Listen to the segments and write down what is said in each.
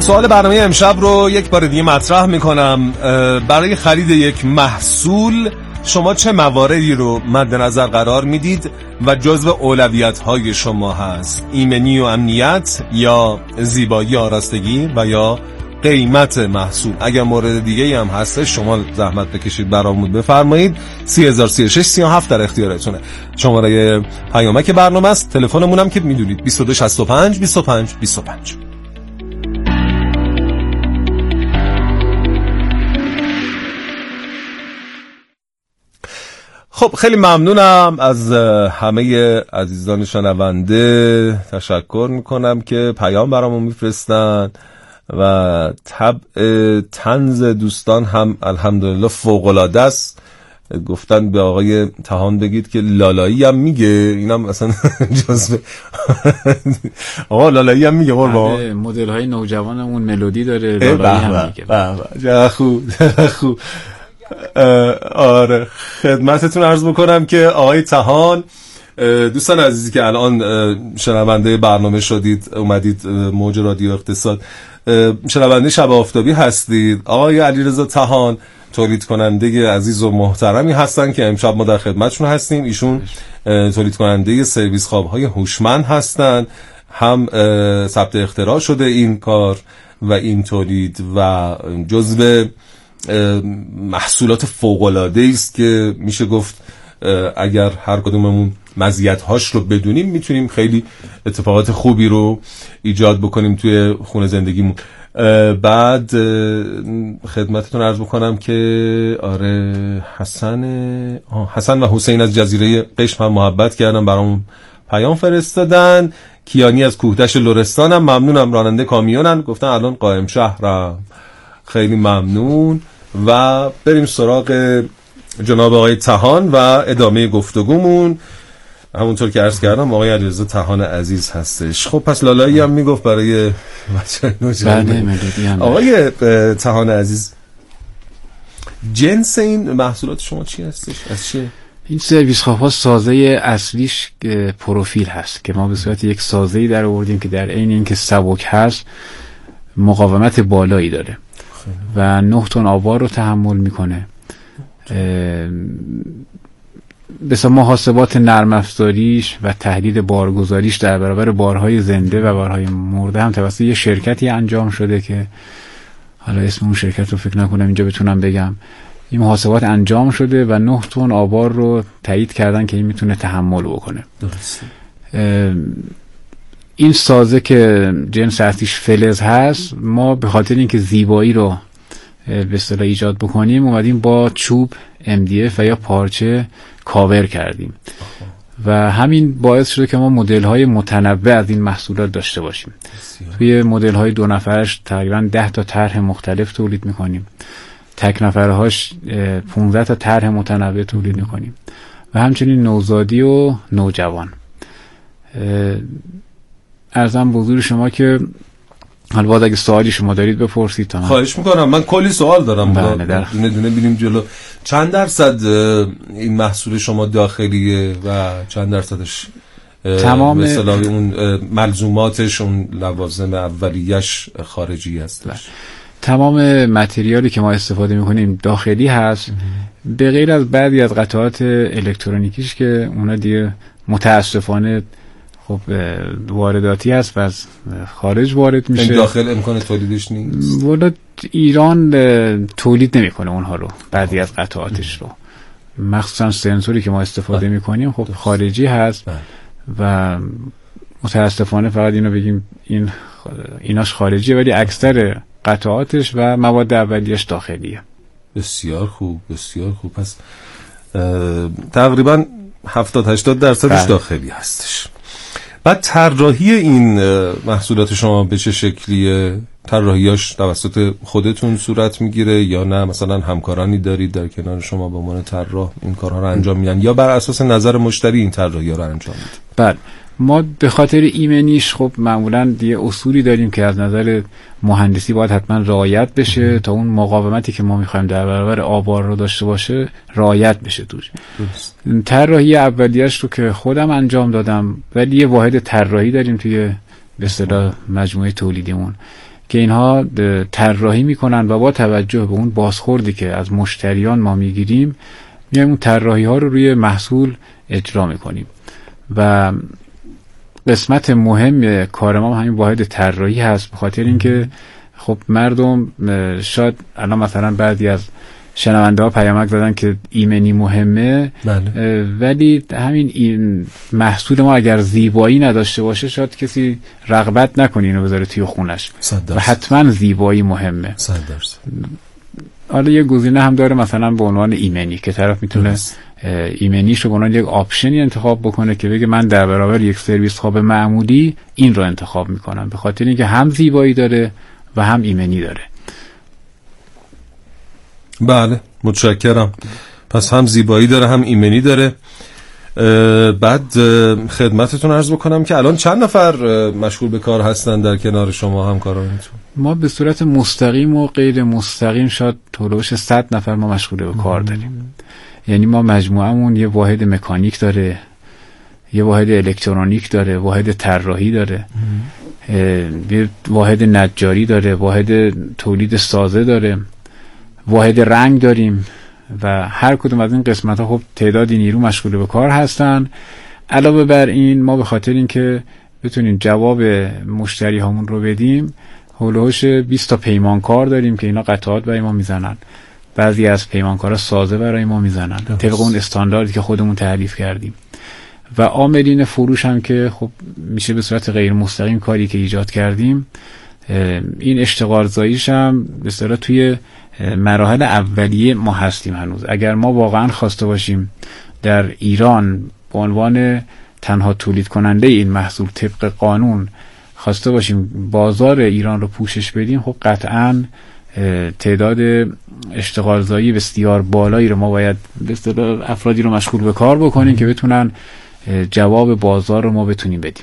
سوال برنامه امشب رو یک بار دیگه مطرح میکنم. برای خرید یک محصول شما چه مواردی رو مد نظر قرار میدید و جزو اولویت‌های شما هست؟ ایمنی و امنیت یا زیبایی آرستگی و یا قیمت محصول؟ اگر مورد دیگه هم هست شما زحمت بکشید برامون بفرمایید. 303637 در اختیارتونه. شماره پیامک برنامه است. تلفنمون هم که میدونید 2265 25 25. خب خیلی ممنونم از همه عزیزان شنونده. تشکر میکنم که پیام برامون میفرستن و طبع طنز دوستان هم الحمدلله فوق‌العاده است. گفتن به آقای تهان بگید که لالایی هم میگه. اینم اصلا جزء آقا لالایی هم میگه قربان. مدل های نوجوانمون ملودی داره، لالایی هم میگه. خوب. آره خدمتتون عرض بکنم که آقای تهان، دوستان عزیزی که الان شنونده برنامه شدید اومدید موج رادیو اقتصاد، شنونده شب آفتابی هستید. آقای علیرضا تهان تولید کننده عزیز و محترمی هستن که امشب ما در خدمتشون هستیم. ایشون تولید کننده سرویس خوابهای هوشمند هستن، هم ثبت اختراع شده این کار و این تولید و جزو محصولات فوق‌العاده است که میشه گفت اگر هر کدوممون مزیت‌هاش رو بدونیم میتونیم خیلی اتفاقات خوبی رو ایجاد بکنیم توی خونه زندگیمون. بعد خدمتتون عرض بکنم که آره حسن و حسین از جزیره قشم هم محبت کردن، برام پیام فرستادن. کیانی از کوهدشت لرستان هم ممنونم، راننده کامیونن، گفتن الان قائم شهرم. خیلی ممنون و بریم سراغ جناب آقای تهان و ادامه گفتگومون. همونطور که عرض کردم آقای علیرضا تهان عزیز هستش. خب پس لالایی هم میگفت برای بچه نوجوان. آقای تهان عزیز، جنس این محصولات شما چی هستش؟ از چه؟ این سرویس خواب‌ها سازه اصلیش پروفیل هست که ما به صورت یک سازه‌ای در آوردیم که در عین اینکه سبک هست مقاومت بالایی داره و 9 تن آوار رو تحمل میکنه. بسیار محاسبات نرم افزاریش و تحلیل بارگذاریش در برابر بارهای زنده و بارهای مرده هم توسط یه شرکتی انجام شده که حالا اسم اون شرکت رو فکر نکنم اینجا بتونم بگم. این محاسبات انجام شده و 9 تن آوار رو تایید کردن که این میتونه تحمل بکنه. درسته. این سازه که جنس اصلیش فلز هست، ما به خاطر اینکه زیبایی رو به اصطلاح ایجاد بکنیم اومدیم با چوب MDF و یا پارچه کاور کردیم و همین باعث شده که ما مدل‌های متنوع از این محصولات داشته باشیم. توی مدل‌های 2 نفرش تقریبا 10 تا طرح مختلف تولید می‌کنیم، تک نفرهاش 15 تا طرح متنوع تولید می‌کنیم و همچنین نوزادی و نوجوان. عرضم به حضور شما که حالا باید اگه سوالی شما دارید بپرسید. خواهش میکنم، من کلی سوال دارم. دونه دونه بریم جلو. چند درصد این محصول شما داخلیه و چند درصدش تمام مثلا اون ملزوماتش، اون لوازم اولیه‌اش خارجی هستش؟ تمام متریالی که ما استفاده میکنیم داخلی هست، به غیر از بعضی از قطعات الکترونیکیش که اونا دیگه متاسفانه خب وارداتی هست و از خارج وارد میشه. داخل امکان تولیدش نیست. والا ایران تولید نمیکنه اونها رو، بعضی از قطعاتش رو، مخصوصا سنسوری که ما استفاده میکنیم خب خارجی هست و متاسفانه فقط اینو بگیم ایناش خارجیه ولی اکثر قطعاتش و مواد اولیه‌اش داخلیه. بسیار خوب، بسیار خوب. پس تقریبا 70-80% داخلی هستش. بعد طراحی این محصولات شما به چه شکلیه؟ طراحیاش توسط خودتون صورت میگیره یا نه مثلا همکارانی دارید در کنار شما به عنوان طراح این کارها رو انجام میدن یا بر اساس نظر مشتری این طراحی‌ها رو انجام میدید؟ بله، ما به خاطر ایمنیش خب معمولا دیگه اصولی داریم که از نظر مهندسی باید حتما رعایت بشه تا اون مقاومتی که ما میخوایم در برابر آوار رو داشته باشه رعایت بشه توش. طراحی اولیه‌اش رو که خودم انجام دادم، ولی یه واحد طراحی داریم توی به اصطلاح مجموعه تولیدیمون که اینها طراحی میکنن و با توجه به اون بازخوردی که از مشتریان ما میگیریم میایم اون طراحی ها رو روی محصول اجرا میکنیم. و قسمت مهم کار ما همین واحد طراحی هست، به خاطر اینکه خب مردم شاید الان مثلا بعضی از شنونده ها پیامک زدن که ایمنی مهمه، ولی همین این محصول ما اگر زیبایی نداشته باشه شاید کسی رغبت نکنه اینو بذاره توی خونش و حتما زیبایی مهمه. 100%. حالا یه گزینه هم داره مثلا به عنوان ایمنی که طرف میتونه ایمنیش رو به عنوان یک آپشنی انتخاب بکنه که بگه من در برابر یک سرویس خواب معمولی این رو انتخاب میکنم، به خاطر اینکه هم زیبایی داره و هم ایمنی داره. بله متشکرم. پس هم زیبایی داره هم ایمنی داره. بعد خدمتتون عرض بکنم که الان چند نفر مشغول به کار هستن در کنار شما همکارانتون؟ ما به صورت مستقیم و غیر مستقیم شاید طولوش 100 نفر ما مشغول به کار داریم. یعنی ما مجموعمون یه واحد مکانیک داره، یه واحد الکترونیک داره، واحد طراحی داره، یه واحد نجاری داره، واحد تولید سازه داره، واحد رنگ داریم و هر کدوم از این قسمت ها خب تعدادی نیرو مشغول به کار هستن. علاوه بر این ما به خاطر اینکه بتونیم جواب مشتری هامون رو بدیم هولوش 20 تا پیمانکار داریم که اینا قطعات برای ما میزنن، بعضی از پیمانکارا سازه برای ما میزنن طبق اون استانداردی که خودمون تعریف کردیم. و عاملین فروش هم که خب میشه به صورت غیر مستقیم کاری که ایجاد کردیم، این اشتغال زاییش هم به اصطلاح توی مراحل اولیه ما هستیم هنوز. اگر ما واقعا خواسته باشیم در ایران به عنوان تنها تولید کننده این محصول طبق قانون خواسته باشیم بازار ایران رو پوشش بدیم، خب قطعاً تعداد اشتغال زایی بسیار بالایی رو ما باید به اصطلاح افرادی رو مشغول به کار بکنیم که بتونن جواب بازار رو ما بتونیم بدیم.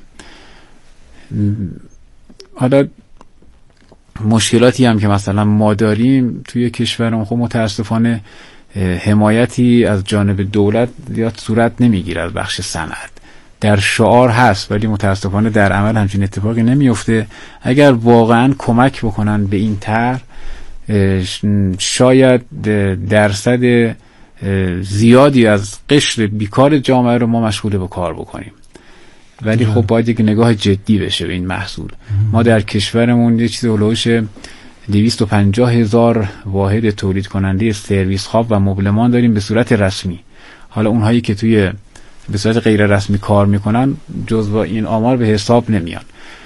حالا مشکلاتی هم که مثلا ما داریم توی کشورمون خب متاسفانه حمایتی از جانب دولت زیاد صورت نمیگیره از بخش صنعت. در شعار هست ولی متاسفانه در عمل همچین اتفاقی نمیفته. اگر واقعا کمک بکنن به این طرح شاید درصد زیادی از قشر بیکار جامعه رو ما مشغول به کار بکنیم، ولی خب باید یک نگاه جدی بشه به این محصول. ما در کشورمون یه چیز هلوش 250,000 واحد تولید کننده سرویس خواب و مبلمان داریم به صورت رسمی. حالا اونهایی که توی به صورت غیر رسمی کار میکنن جزو این آمار به حساب نمیان.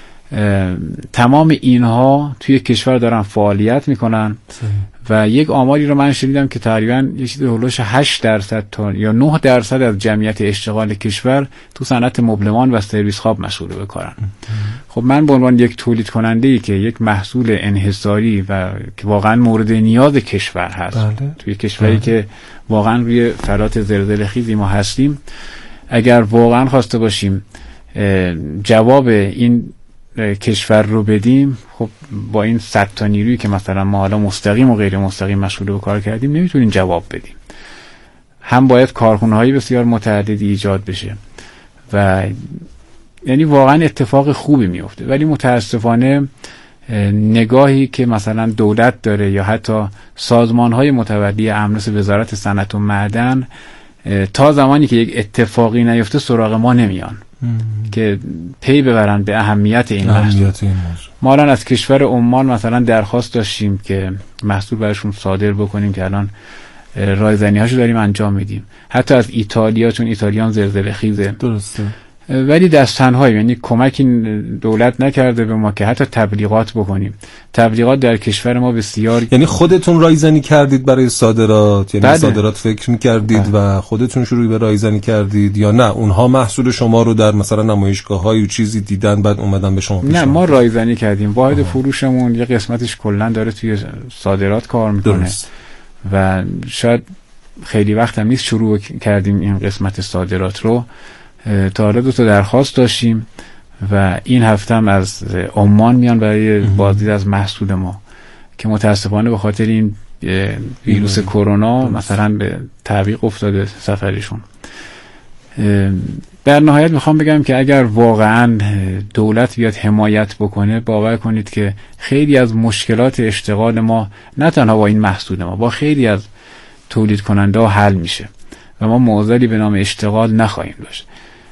تمام اینها توی کشور دارن فعالیت میکنن و یک آماری رو من شنیدم که تقریبا یه چیز هولوش 8% تا یا 9% از جمعیت اشتغال کشور تو صنعت مبلمان و سرویس خواب مشغول به کارن. خب من به عنوان یک تولید کننده‌ای که یک محصول انحصاری و که واقعا مورد نیاز کشور هست، توی کشوری که واقعا روی فلات زلزله‌خیزی ما هستیم، اگر واقعا خواسته باشیم جواب این کشور رو بدیم، خب با این 100 تا نیرویی که مثلا ما حالا مستقیم و غیر مستقیم مشغول به کار کردیم نمیتونیم جواب بدیم. هم باید کارخونه‌های بسیار متعددی ایجاد بشه و یعنی واقعا اتفاق خوبی میفته، ولی متاسفانه نگاهی که مثلا دولت داره یا حتی سازمان‌های متولی امر مثل وزارت صنعت و معدن تا زمانی که یک اتفاقی نیفته سراغ ما نمیان که پی ببرن به اهمیت این محصول. ما الان از کشور عمان مثلا درخواست داشتیم که محصول براشون صادر بکنیم که الان رایزنی هاشو داریم انجام میدیم. حتی از ایتالیا، چون ایتالیان زلزله خیزه، درسته، ولی دست تنهایی، یعنی کمکی دولت نکرده به ما که حتی تبلیغات بکنیم. تبلیغات در کشور ما بسیار، یعنی خودتون رایزنی کردید برای صادرات؟ یعنی صادرات فکر می‌کردید و خودتون شروع به رایزنی کردید یا نه اونها محصول شما رو در مثلا نمایشگاه‌های و چیزی دیدن بعد اومدن به شما؟ نه، ما رایزنی کردیم. واحد فروشمون یه قسمتش کلا داره توی صادرات کار میکنه و شاید خیلی وقت هم نیست شروع کردیم این قسمت صادرات رو. تا حالا 2 تا درخواست داشتیم و این هفته هم از عمان میان برای بازدید از محصول ما که متاسفانه به خاطر این ویروس کرونا مثلا به تعویق افتاده سفرشون. در نهایت میخوام بگم که اگر واقعا دولت بیاد حمایت بکنه، باور کنید که خیلی از مشکلات اشتغال ما نه تنها با این محصول ما، با خیلی از تولید کننده ها حل میشه و ما معضلی به نام اشتغال نخواهیم داشت.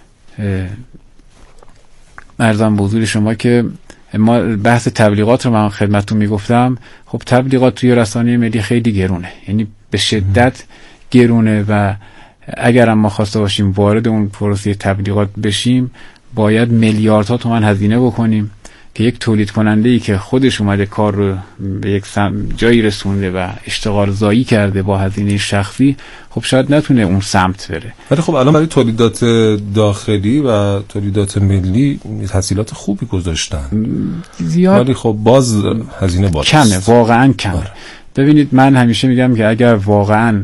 عرضم به حضور شما که ما بحث تبلیغات رو من خدمتتون میگفتم. خب تبلیغات توی رسانه ملی خیلی گرونه، یعنی به شدت گرونه و اگر ما خواسته باشیم وارد اون پروسه تبلیغات بشیم باید میلیاردها تومان هزینه بکنیم که یک تولید کننده ای که خودش اومده کار رو به یک جایی رسونده و اشتغال زایی کرده با هزینه شخصی، خب شاید نتونه اون سمت بره. ولی خب الان برای تولیدات داخلی و تولیدات ملی تسهیلات خوبی گذاشتن زیاد، ولی خب باز هزینه بالاست، کمه، واقعا کمه. ببینید من همیشه میگم که اگر واقعا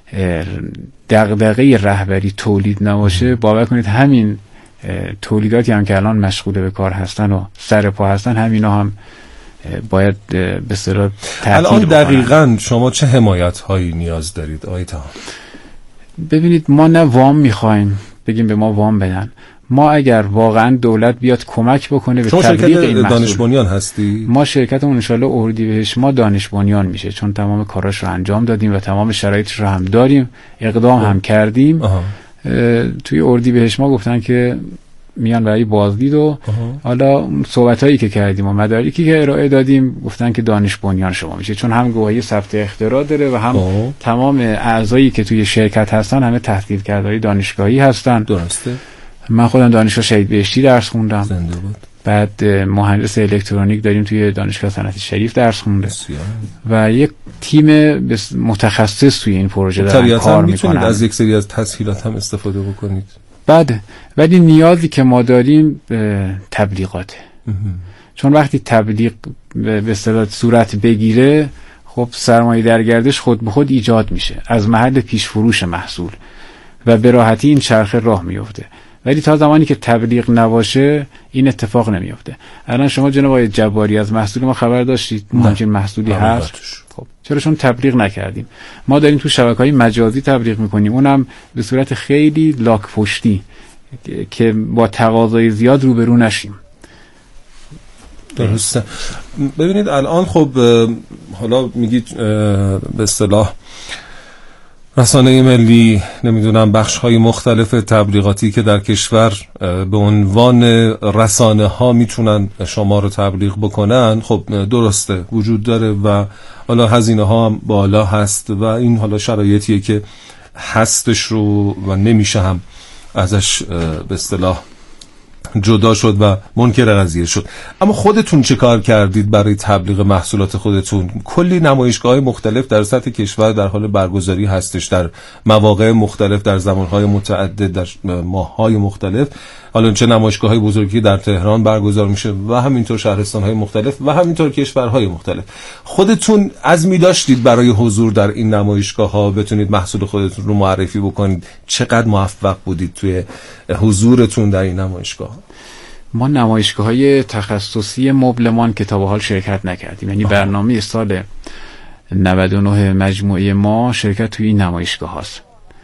دغدغه رهبری تولید نباشه، باور کنید همین تولیداتی هم که الان مشغول به کار هستن و سر پا هستن، همینا هم باید به اصطلاح تعطیل الان بکنن. دقیقاً شما چه حمایت هایی نیاز دارید آقای طحان؟ ببینید ما نه وام میخوایم بگیم به ما وام بدن، ما اگر واقعا دولت بیاد کمک بکنه به تبلیغ این محصول. دانش بنیان هستی؟ ما شرکتمون ان شاءالله اردیبهشت ما دانش بنیان میشه، چون تمام کاراش رو انجام دادیم و تمام شرایطش رو هم داریم، اقدام هم کردیم. توی اردیبهشت ما گفتن که میان برای بازدید و حالا صحبتایی که کردیم و مدارکی که ارائه دادیم گفتن که دانش بنیان شما میشه، چون هم گواهی ثبت اختراع داره و هم تمام اعضایی که توی شرکت هستن همه تحصیلکردهای دانشگاهی هستن. درسته. من خودم دانشگاه شهید بهشتی درس خوندم. زنده بود. بعد مهندس الکترونیک داریم توی دانشگاه صنعتی شریف درس خونده و یک تیم متخصص توی این پروژه دارن کار میکنن. از یک سری از تسهیلات هم استفاده بکنید. بعد ولی نیازی که ما داریم تبلیغاته، چون وقتی تبلیغ به اصطلاح صورت بگیره خب سرمایه در گردش خود به خود ایجاد میشه از محل پیش فروش محصول و به راحتی این چرخه راه میفته. ولی تا زمانی که تبلیغ نباشه این اتفاق نمیفته. الان شما جناب آقای جباری از محصول ما خبر داشتید؟ همچین محصولی هست. خب چرا چون تبلیغ نکردیم؟ ما داریم تو شبکه‌های مجازی تبلیغ میکنیم، اونم به صورت خیلی لاک پشتی که با تقاضای زیاد روبرو نشیم. درسته. ببینید الان خب حالا میگید به اصطلاح رسانه ملی، نمیدونم بخش‌های مختلف تبلیغاتی که در کشور به عنوان رسانه ها میتونن شما رو تبلیغ بکنن، خب درسته وجود داره و حالا هزینه ها هم بالا هست و این حالا شرایطیه که هستش رو و نمیشه هم ازش به اصطلاح جدا شد و منکر قضیه شد. اما خودتون چه کار کردید برای تبلیغ محصولات خودتون؟ کلی نمایشگاه‌های مختلف در سطح کشور در حال برگزاری هستش، در مواقع مختلف، در زمانهای متعدد، در ماه‌های مختلف. حالا چه نمایشگاه‌های بزرگی در تهران برگزار میشه و همینطور شهرستان‌های مختلف و همینطور کشورهای مختلف. خودتون عزمی داشتید برای حضور در این نمایشگاه‌ها بتونید محصول خودتون رو معرفی بکنید؟ چقدر موفق بودید توی حضورتون در این نمایشگاه؟ ما نمایشگاه‌های تخصصی مبلمان که تا به حال شرکت نکردیم، یعنی برنامه سال 99 مجموعه ما شرکت توی این نمایشگاه هاست.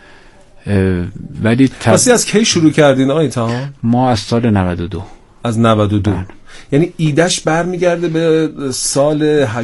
ولی از کی شروع کردین آقای طحان؟ ما از سال 92. از 92 یعنی ایدهش برمیگرده به سال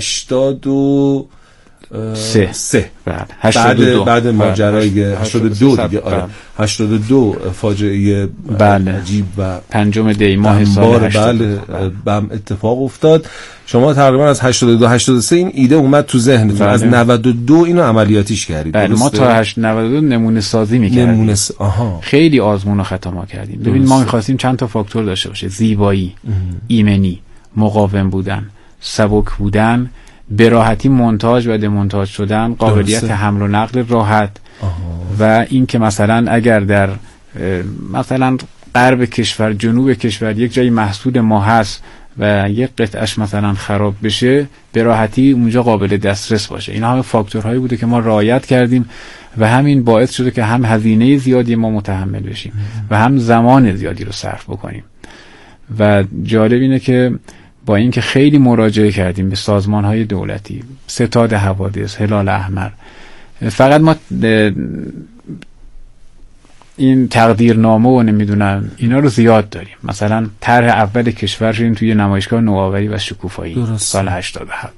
83 بعد ماجرای 82 دیگه. آره 82 فاجعه عجیب و 5 دی ماه سال 82 بم اتفاق افتاد. شما تقریبا از 82 83 این ایده اومد تو ذهنتون، از 92 اینو عملیاتیش کردید. بله ما تا 92 نمونه سازی می‌کردیم. خیلی آزمون و خطا ما کردیم. ببین ما می‌خواستیم چند تا فاکتور داشته باشه: زیبایی، ایمنی، مقاوم بودن، سبک بودن، به راحتی مونتاژ و دمونتاژ شدن، قابلیت حمل و نقل راحت و این که مثلا اگر در مثلا غرب کشور، جنوب کشور یک جایی محصول ما هست و یک قطعش مثلا خراب بشه، به راحتی اونجا قابل دسترس باشه. اینا همه فاکتورهایی بوده که ما رعایت کردیم و همین باعث شده که هم هزینه زیادی ما متحمل بشیم و هم زمان زیادی رو صرف بکنیم. و جالب اینه که با اینکه خیلی مراجعه کردیم به سازمان‌های دولتی، ستاد حوادث، هلال احمر، فقط ما این تقدیرنامه و نمیدونم اینا رو زیاد داریم. مثلا طرح اول کشور شدیم توی نمایشگاه نوآوری و شکوفایی سال 87.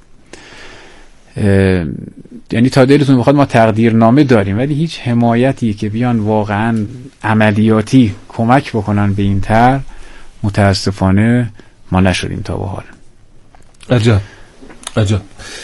یعنی تا دلتون بخواد ما تقدیرنامه داریم، ولی هیچ حمایتی که بیان واقعا عملیاتی کمک بکنن به این طرح متاسفانه ما نشدیم تا به حال. عجب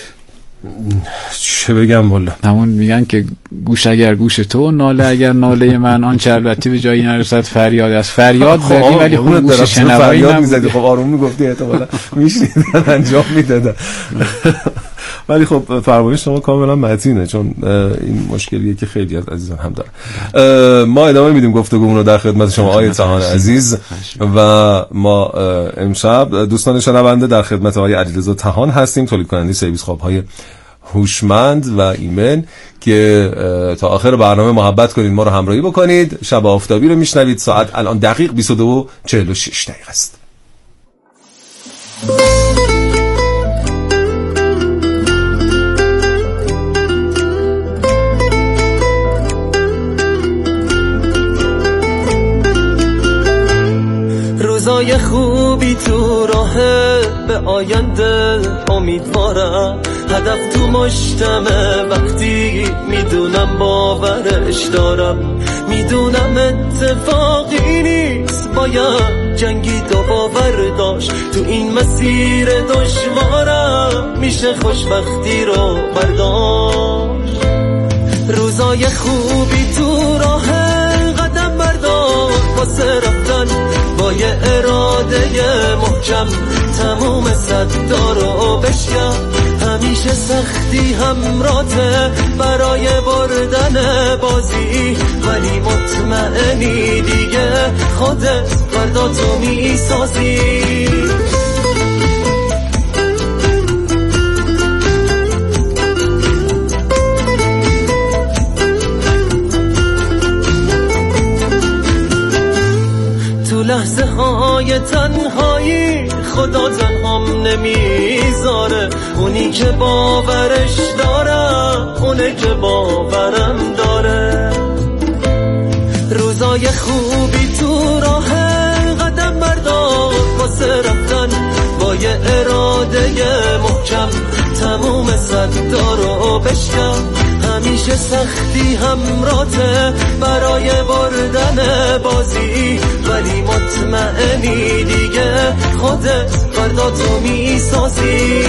چه بگم والا. همون میگن که گوش اگر گوش تو، ناله اگر ناله من، آن چه البته به جایی نرسد فریاد از فریاد زدی ولی خب گوش شنوایی نبودی. خب آروم میگفتی احتمالاً میشنیدن انجام میدادن. ولی خب فرمایش شما کاملا متینه، چون این مشکلیه که خیلی از عزیزان هم دارن. ما ادامه میدیم گفتگومون رو در خدمت شما آقای طحان عزیز و ما امشب دوستان شنونده در خدمت آقای علیرضا طحان هستیم، تولید کننده سرویس خواب‌های هوشمند و ایمن، که تا آخر برنامه محبت کنید ما رو همراهی بکنید. شب آفتابی رو میشنوید. ساعت الان دقیق 22:46 است. روزای خوبی تو راهه، به آینده امیدوارم، هدف تو مشتمه وقتی میدونم باورش دارم، میدونم اتفاقی نیست، باید جنگید و باور داشت، تو این مسیر دشوارم میشه خوشبختی رو برداشت. روزای خوبی تو راهه، قدم بردار واسه رفتن، با یه اراده محکم تموم صدا رو بشکن، همیشه سختی همراته برای بردن بازی، ولی مطمئنی دیگه خودت فردا تو میسازی. لحظه های تنهایی خدا تنهام نمیذاره، اونی که باورش دارم اونه که باورم داره. روزای خوبی تو راهه، قدم بردار واسه رفتن، با یه اراده محکم تموم صدا رو بشکن، همیشه سختی همراته برای بردن بازی، ولی مطمئنی دیگه خودت فردا تو میسازی.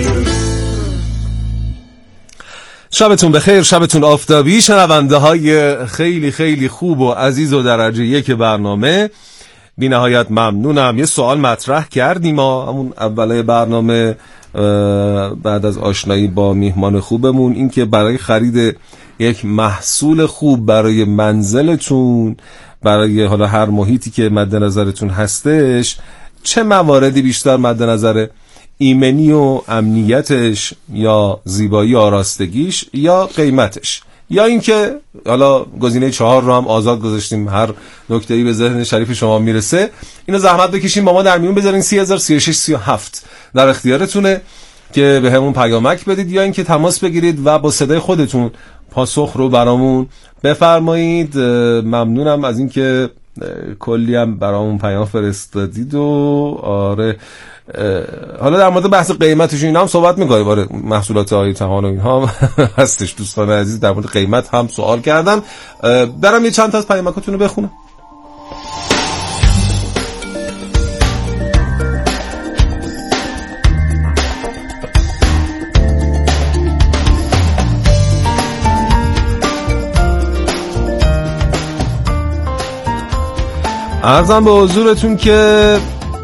شبتون بخیر، شبتون آفتابی. شنونده های خیلی خیلی خوب و عزیز و درجه یک برنامه، بی نهایت ممنونم. یه سوال مطرح کردیم ما همون اولای برنامه بعد از آشنایی با میهمان خوبمون، این که برای خرید یک محصول خوب برای منزلتون، برای حالا هر محیطی که مد نظرتون هستش، چه مواردی بیشتر مد نظر ایمنی و امنیتش، یا زیبایی آراستگیش، یا قیمتش، یا اینکه حالا گزینه 4 رو هم آزاد گذاشتیم، هر نکته‌ای به ذهن شریف شما میرسه اینو زحمت بکشین با ما در میون بذارین. 303637 در اختیارتونه که به همون پیامک بدید، یا اینکه تماس بگیرید و با صدای خودتون پاسخ رو برامون بفرمایید. ممنونم از اینکه کلی هم برامون پیام فرستادید. و آره حالا در مورد بحث قیمتش اینا هم صحبت می‌کنیم. آره محصولات آقای طحان و اینها هستش. دوستان عزیز در مورد قیمت هم سوال کردن. برام یه چند تا از پیامکاتون رو بخونم. عرضم به حضورتون که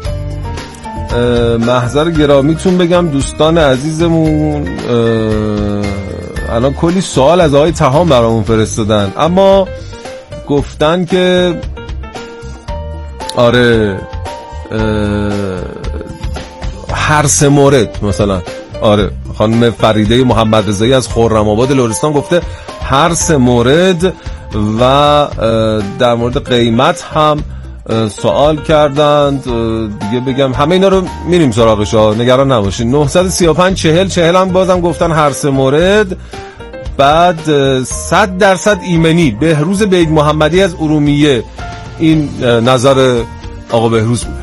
محضر گرامیتون بگم دوستان عزیزمون الان کلی سوال از آقای طحان برامون فرستادن، اما گفتن که آره هر 3 مورد مثلا، آره خانم فریده محمد رضایی از خرم آباد لرستان گفته هر 3 مورد، و در مورد قیمت هم سوال کردند. دیگه بگم همه اینا رو میریم سراغش ها، نگران نباشین. 935 40 40 هم بازم گفتن هر 3 مورد. بعد 100% ایمنی. بهروز بید محمدی از ارومیه. این نظر آقا بهروز بوده.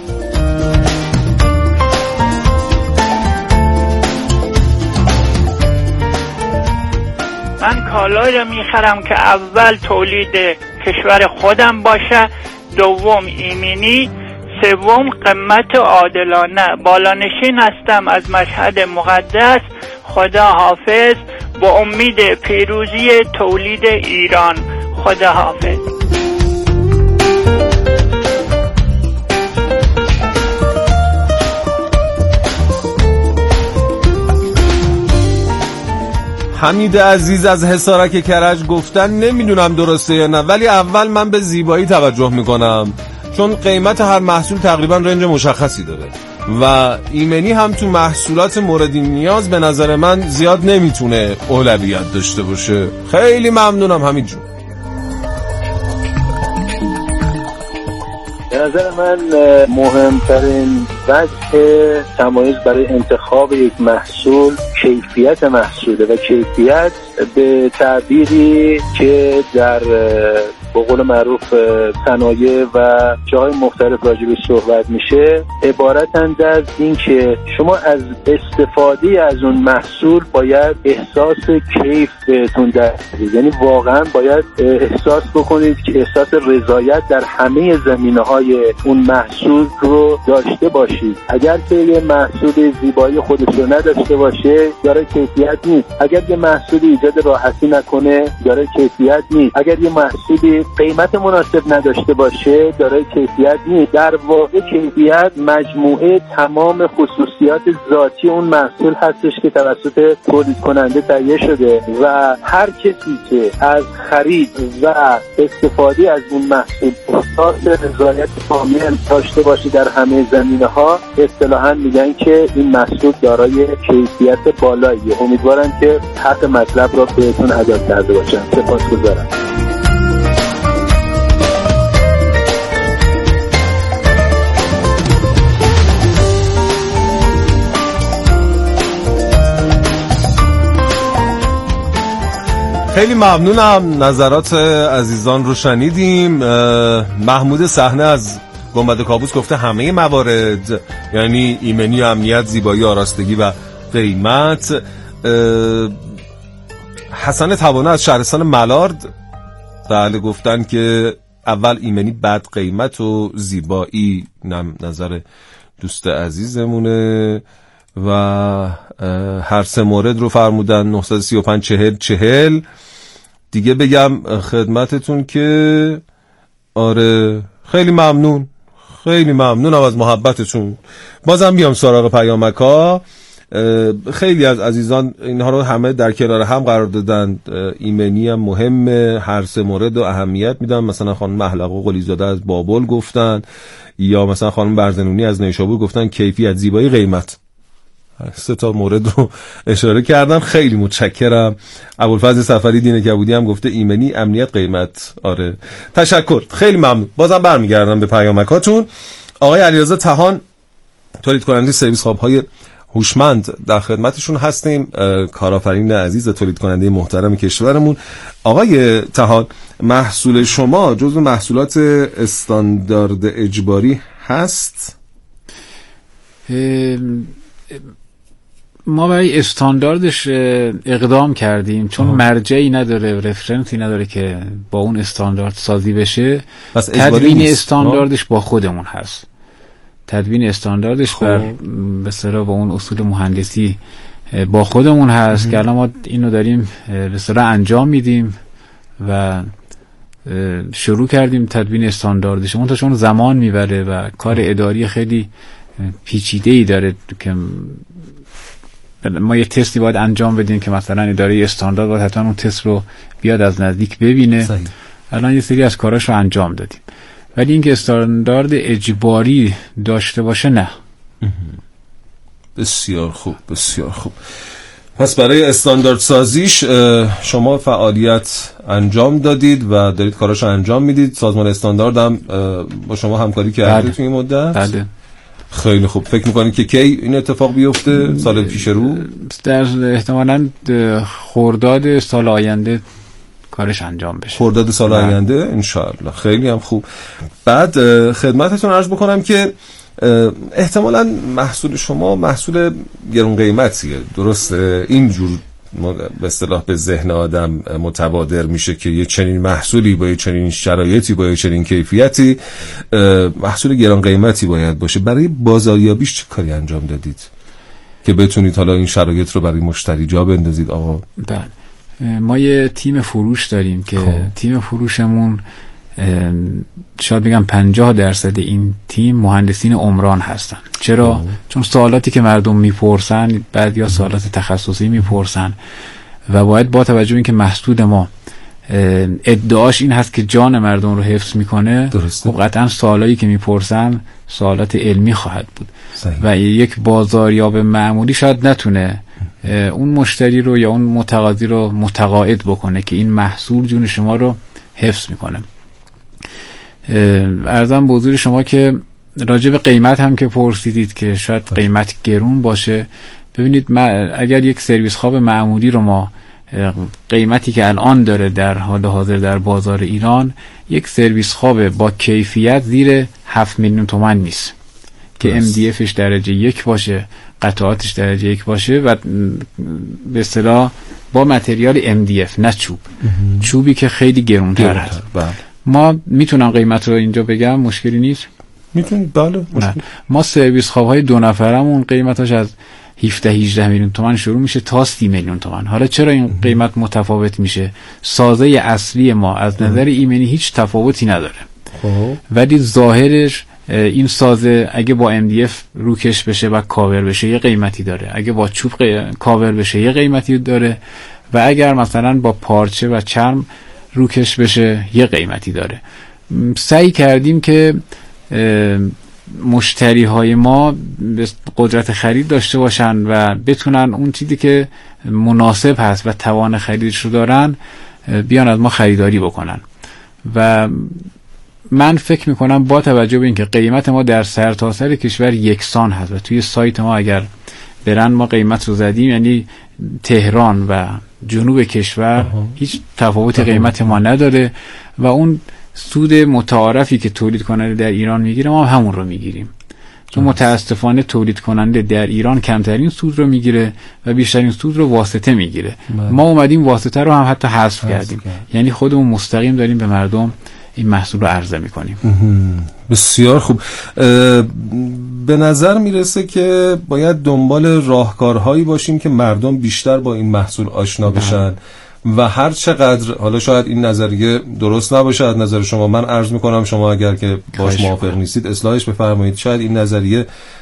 من کالایی رو میخرم که اول تولید کشور خودم باشه، دوم ایمنی، سوم قیمت عادلانه. بالانشین هستم از مشهد مقدس. خدا حافظ. با امید پیروزی تولید ایران. خدا حافظ. حمید عزیز از حصارک کرج گفتن نمیدونم درسته یا نه، ولی اول من به زیبایی توجه میکنم، چون قیمت هر محصول تقریبا رنج مشخصی داره و ایمنی هم تو محصولات مورد نیاز به نظر من زیاد نمیتونه اولویت داشته باشه. خیلی ممنونم حمید جون. به نظر من مهمترین وجه تمایز برای انتخاب یک محصول کیفیت محصوله و کیفیت به تعبیری که در به قول معروف صنایع و جاهای مختلف راجبش صحبت میشه عبارتند از این که شما از استفاده از اون محصول باید احساس کیف بهتون دست بدید، یعنی واقعا باید احساس بکنید که احساس رضایت در همه زمینه‌های اون محصول رو داشته باشید. اگر که یه محصول زیبایی خودش رو نداشته باشه داره کیفیت نیست. اگر یه محصول ایجاد راحتی نکنه داره کیفیت نیست. اگر یه محصولی قیمت مناسب نداشته باشه داره کیفیت نیست. در واقع کیفیت مجموعه تمام خصوصیات ذاتی اون محصول هستش که توسط تولید کننده تهیه شده و هر کسی که از خرید و استفاده از اون محصول احساس رضایت کامل داشته باشه در همه زمینه‌ها اصطلاحاً میگن که این محصول دارای کیفیت بالاییه. امیدوارم که حق مطلب را بهتون ادا کرده باشم. سپاسگزارم. خیلی ممنونم. نظرات عزیزان رو شنیدیم. محمود صحنه از گنبد کابوس گفته همه موارد، یعنی ایمنی، امنیت، زیبایی، آراستگی و قیمت. حسن توانه از شهرستان ملارد بله گفتن که اول ایمنی بعد قیمت و زیبایی. اینم نظر دوست عزیزمونه و هر سه مورد رو فرمودن. 935 40 40 دیگه بگم خدمتتون که آره خیلی ممنونم از محبتتون. بازم بیام سراغ پیامک‌ها. خیلی از عزیزان اینها رو همه در کنار هم قرار دادن. ایمنی هم مهمه، هر سه مورد رو اهمیت میدن. مثلا خانم محلق و قلیزاده از بابل گفتن، یا مثلا خانم برزنونی از نیشابور گفتن کیفیت، زیبایی، قیمت. سه تا مورد رو اشاره کردن. خیلی متشکرم. ابوالفضل صفری دین کبودی هم گفته ایمنی، امنیت، قیمت. آره تشکر، خیلی ممنون. بازم برمیگردم به پیامکاتون. آقای علیرضا طحان تولید کننده سرویس خواب‌های هوشمند در خدمتشون هستیم. کارآفرین عزیز، تولید کننده محترم کشورمون. آقای طحان محصول شما جزو محصولات استاندارد اجباری هست؟ ما برای استانداردش اقدام کردیم چون مرجعی نداره، رفرنسی نداره که با اون استاندارد سازی بشه. تدوین استانداردش با خودمون هست. تدوین استانداردش بر به اصطلاح با اون اصول مهندسی با خودمون هست که الان ما اینو داریم به اصطلاح انجام میدیم و شروع کردیم تدوین استانداردش. اون تا چون زمان میبره و کار اداری خیلی پیچیده‌ای داره که ما یه تستی باید انجام بدیم که مثلا اداره استاندارد باید حتما اون تست رو بیاد از نزدیک ببینه. صحیح. الان یه سری از کاراش رو انجام دادیم، ولی اینکه استاندارد اجباری داشته باشه نه. بسیار خوب. پس برای استاندارد سازیش شما فعالیت انجام دادید و دارید کاراشو انجام میدید. سازمان استاندارد هم با شما همکاری کرده توی این مدت؟ بله. خیلی خوب. فکر میکنید که کی این اتفاق بیفته؟ سال پیش رو؟ در احتمالاً خرداد سال آینده کارش انجام بشه. خرداد سال آینده انشاءالله. خیلی هم خوب. بعد خدمتتون عرض بکنم که احتمالاً محصول شما محصول گران قیمتیه، درسته؟ اینجور به اصطلاح به ذهن آدم متبادر میشه که یه چنین محصولی با یه چنین شرایطی با یه چنین کیفیتی محصول گران قیمتی باید باشه. برای بازاریابیش چه کاری انجام دادید که بتونید حالا این شرایط رو برای مشتری جا بندازید آقا؟ بله، ما یه تیم فروش داریم که تیم فروشمون شاید بگم 50% این تیم مهندسین عمران هستن. چرا؟ چون سوالاتی که مردم میپرسن بعد یا سوالات تخصصی میپرسن و باید با توجه به اینکه محصول ما ادعاش این هست که جان مردم رو حفظ میکنه، خب قطعا سوالایی که میپرسن سوالات علمی خواهد بود. صحیح. و یک بازاریاب معمولی شاید نتونه اون مشتری رو یا اون متقاضی رو متقاعد بکنه که این محصول جون شما رو حفظ میکنه. عرضم به حضور شما که راجع به قیمت هم که پرسیدید که شاید قیمت گرون باشه، ببینید اگر یک سرویس خواب معمولی رو ما قیمتی که الان داره در حال حاضر در بازار ایران، یک سرویس خواب با کیفیت زیر 7 میلیون تومان نیست که MDFش درجه 1 باشه، قطعاتش درجه 1 باشه و به اصطلاح با متریال MDF نه چوبی که خیلی گرونتر هست. ما میتونم قیمت رو اینجا بگم، مشکلی نیست؟ میتونید. بله. ما سرویس خواب‌های 2 نفرمون قیمتاش از 17-18 میلیون تومان شروع میشه تا 30 میلیون تومان. حالا چرا این قیمت متفاوت میشه؟ سازه اصلی ما از نظر ایمنی هیچ تفاوتی نداره، ولی ظاهرش این سازه اگه با MDF روکش بشه و کاور بشه یه قیمتی داره، اگه با چوب کاور بشه یه قیمتی داره و اگر مثلا با پارچه و چرم روکش بشه یه قیمتی داره. سعی کردیم که مشتری های ما قدرت خرید داشته باشن و بتونن اون چیزی که مناسب هست و توان خریدش رو دارن بیان از ما خریداری بکنن. و من فکر میکنم با توجه به اینکه قیمت ما در سرتاسر کشور یکسان هست و توی سایت ما اگر برن ما قیمت رو زدیم، یعنی تهران و جنوب کشور هیچ تفاوت قیمت ما نداره و اون سود متعارفی که تولید کننده در ایران میگیره ما همون رو میگیریم. چون متاسفانه تولید کننده در ایران کمترین سود رو میگیره و بیشترین سود رو واسطه میگیره. ما اومدیم واسطه رو هم حتی حذف کردیم، یعنی خودمون مستقیم داریم به مردم این محصول رو عرضه میکنیم. بسیار خوب. به نظر میرسه که باید دنبال راهکارهایی باشیم که مردم بیشتر با این محصول آشنا بشن و هر چقدر حالا شاید این نظریه درست نباشه از نظر شما، من عرض میکنم شما اگر که باش موافق نیستید اصلاحش بفرمایید، شاید این نظریه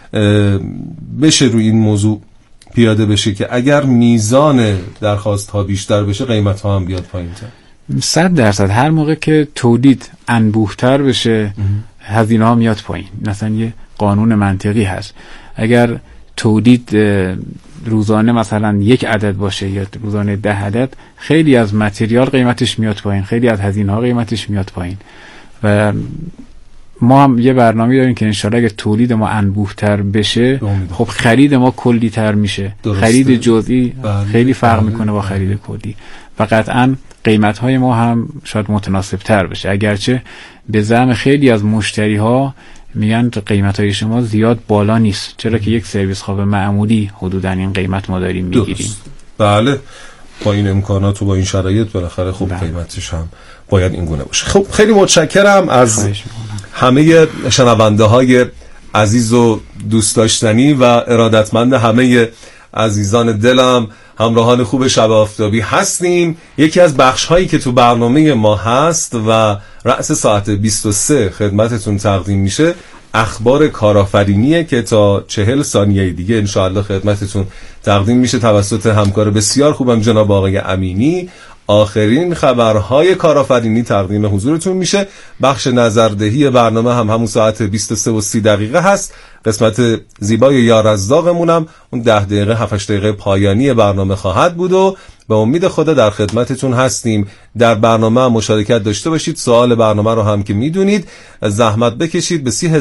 بشه روی این موضوع پیاده بشه که اگر میزان درخواست ها بیشتر بشه قیمت ها هم بیاد پایین تر. 100% هر موقع که تولید انبوه‌تر بشه هزینه ها میاد پایین. مثلا یه قانون منطقی هست، اگر تولید روزانه مثلا 1 عدد باشه یا روزانه 10 عدد، خیلی از متریال قیمتش میاد پایین، خیلی از هزینه ها قیمتش میاد پایین. و ما هم یه برنامه داریم که انشالله اگه تولید ما انبوه‌تر بشه خب خرید ما کلی تر میشه. خرید جزئی خیلی فرق میکنه با خرید کلی و قطعاً قیمت های ما هم شاید متناسب تر بشه، اگرچه به زعم خیلی از مشتری ها میگن قیمت های شما زیاد بالا نیست، چرا که یک سرویس خواب معمولی حدوداً این قیمت ما داریم میگیریم. بله، با این امکانات و با این شرایط بالاخره خب قیمتش هم باید این گونه باشه. خب خیلی متشکرم از همه شنونده های عزیز و دوست داشتنی و ارادتمند همه عزیزان دلم، همراهان خوب شب آفتابی هستیم. یکی از بخش هایی که تو برنامه ما هست و رأس ساعت 23 خدمتتون تقدیم میشه اخبار کارآفرینیه که تا 40 ثانیه دیگه انشاءالله خدمتتون تقدیم میشه توسط همکار بسیار خوبم جناب آقای امینی. آخرین خبرهای کارآفرینی تقدیم حضورتون میشه. بخش نظردهی برنامه هم همون ساعت 23:30 هست. قسمت زیبای یارزداغمونم اون 10 دقیقه 7-8 دقیقه پایانی برنامه خواهد بود و به امید خدا در خدمتتون هستیم. در برنامه مشارکت داشته باشید. سوال برنامه رو هم که میدونید زحمت بکشید به 30